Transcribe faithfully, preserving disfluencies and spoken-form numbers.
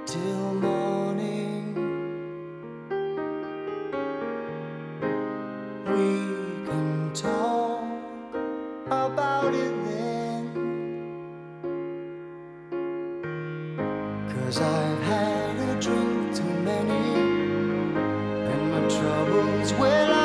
till morning. We can talk about it then, 'cause I've had a drink too many, and my troubles, well,